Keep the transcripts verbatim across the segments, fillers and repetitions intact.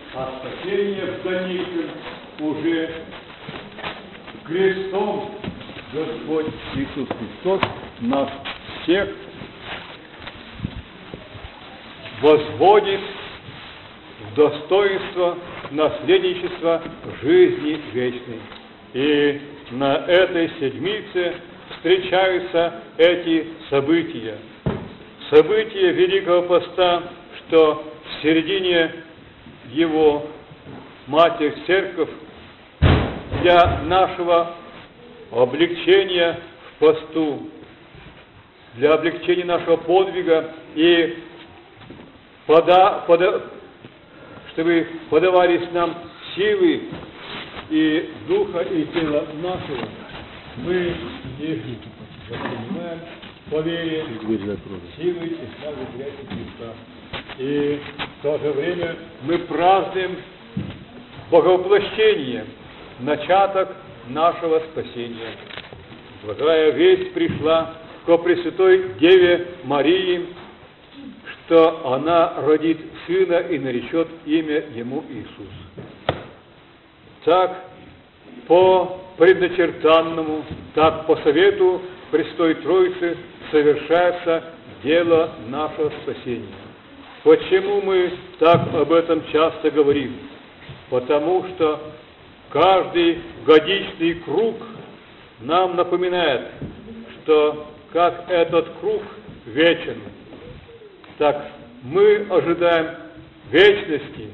а спасение в дальнейшем уже крестом Господь Иисус Христос нас всех возводит в достоинство наследничества жизни вечной. И на этой седмице встречаются эти события. События Великого Поста, что в середине его Матерь Церковь для нашего облегчения в посту, для облегчения нашего подвига и пода, пода, чтобы подавались нам силы и духа, и тела нашего, мы их воспринимаем по вере силы и славы грязи Христа. И в то же время мы празднуем Боговоплощение, начаток нашего спасения. Благая весть пришла ко Пресвятой Деве Марии, что она родит сына и наречет имя ему Иисус. Так по предначертанному, так по совету Пресвятой Троицы совершается дело нашего спасения. Почему мы так об этом часто говорим? Потому что каждый годичный круг нам напоминает, что как этот круг вечен, так мы ожидаем вечности,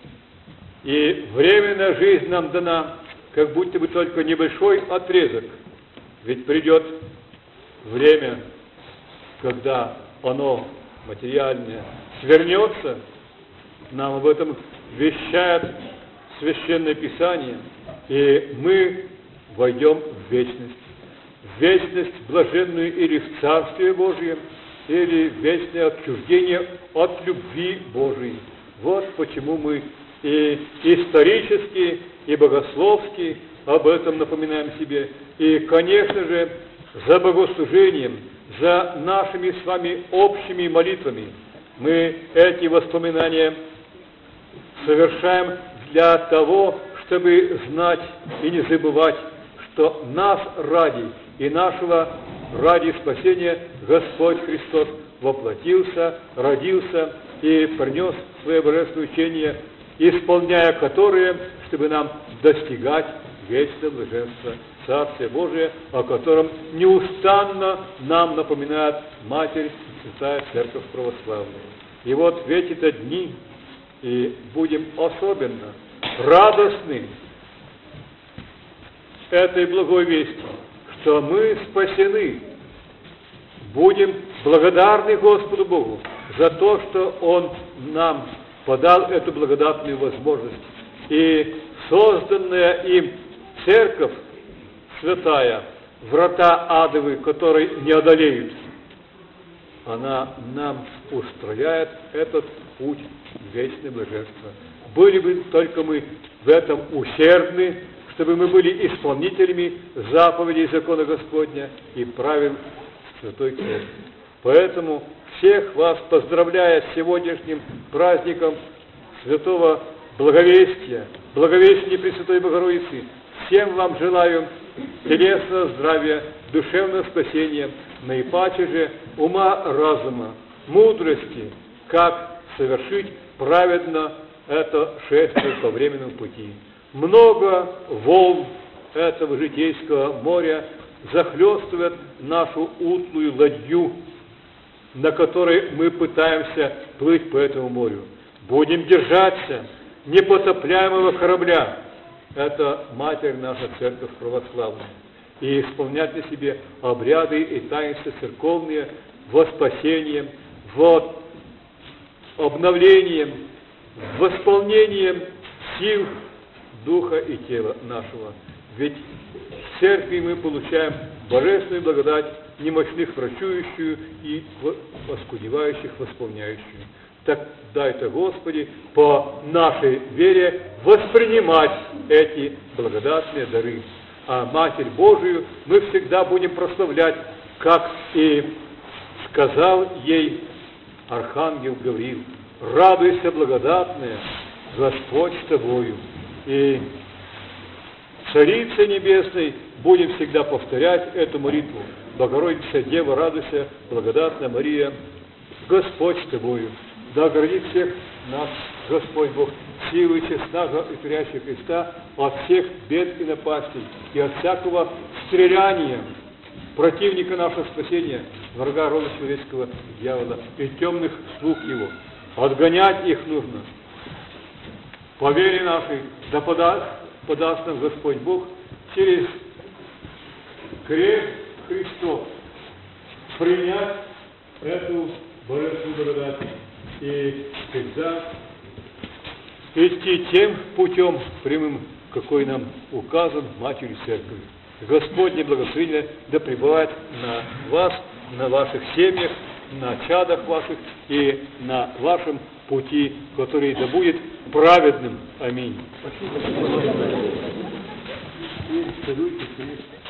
и временная жизнь нам дана, как будто бы только небольшой отрезок. Ведь придет время, когда оно материальное свернется, нам об этом вещает Священное Писание, и мы войдем в вечность. В вечность блаженную или в Царствие Божие, или в вечное отчуждение от любви Божией. Вот почему мы и исторически, и богословски об этом напоминаем себе. И, конечно же, за богослужением, за нашими с вами общими молитвами мы эти воспоминания совершаем для того, чтобы знать и не забывать, что нас ради и нашего ради спасения Господь Христос воплотился, родился и принес свое божественное учение, исполняя которое, чтобы нам достигать вечного блаженства, Царствия Божия, о котором неустанно нам напоминает Матерь Святая Церковь Православная. И вот в эти-то дни и будем особенно радостны этой благой вести, что мы спасены. Будем благодарны Господу Богу за то, что Он нам подал эту благодатную возможность. И созданная им Церковь Святая, врата адовы, которые не одолеют, она нам устрояет этот путь в вечное блаженство. Были бы только мы в этом усердны, чтобы мы были исполнителями заповедей закона Господня и правил Святой Церкви. Поэтому всех вас поздравляя с сегодняшним праздником Святого Благовестия, Благовестия Пресвятой Богородицы, всем вам желаю телесного здравия, душевного спасения, наипаче же ума разума, мудрости, как совершить праведно это шествие по временному пути. Много волн этого житейского моря захлестывает нашу утлую ладью, на которой мы пытаемся плыть по этому морю. Будем держаться непотопляемого корабля. Это Матерь наша Церковь Православная. И исполнять на себе обряды и таинства церковные во спасением, вот обновлением, восполнением сил духа и тела нашего. Ведь в церкви мы получаем божественную благодать, немощных врачующую и воскудевающих восполняющую. Так дай-то, Господи, по нашей вере воспринимать эти благодатные дары. А Матерь Божию мы всегда будем прославлять, как и сказал ей Архангел Гавриил: «Радуйся, благодатная, Господь с тобою. И Царице Небесной будем всегда повторять эту молитву. Богородица, Дева, радуйся, благодатная Мария, Господь с тобою. Да оградит всех нас Господь Бог силой честного и творящего Христа от всех бед и напастей и от всякого стреляния противника нашего спасения, врага рода человеческого, дьявола и темных слуг его. Отгонять их нужно. По вере нашей да подаст, подаст нам Господь Бог через крест Христов принять эту божественную благодать и всегда идти тем путем прямым, какой нам указан Матерью Церкви. Господне благословение да пребывает на вас, на ваших семьях, на чадах ваших и на вашем пути, который да будет праведным. Аминь. Спасибо.